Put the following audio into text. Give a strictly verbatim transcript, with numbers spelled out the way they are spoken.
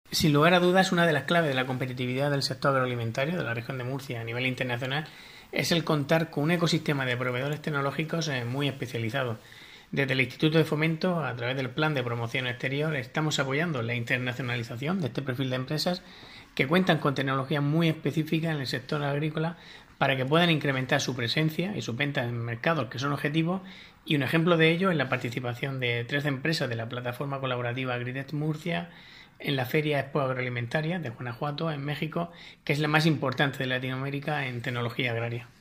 Sin lugar a dudas, una de las claves de la competitividad del sector agroalimentario de la región de Murcia a nivel internacional es el contar con un ecosistema de proveedores tecnológicos eh, muy especializados. Desde el Instituto de Fomento, a través del Plan de Promoción Exterior, estamos apoyando la internacionalización de este perfil de empresas que cuentan con tecnologías muy específicas en el sector agrícola para que puedan incrementar su presencia y su venta en mercados que son objetivos, y un ejemplo de ello es la participación de tres empresas de la plataforma colaborativa Agridex Murcia en la Feria Expo Agroalimentaria de Guanajuato, en México, que es la más importante de Latinoamérica en tecnología agraria.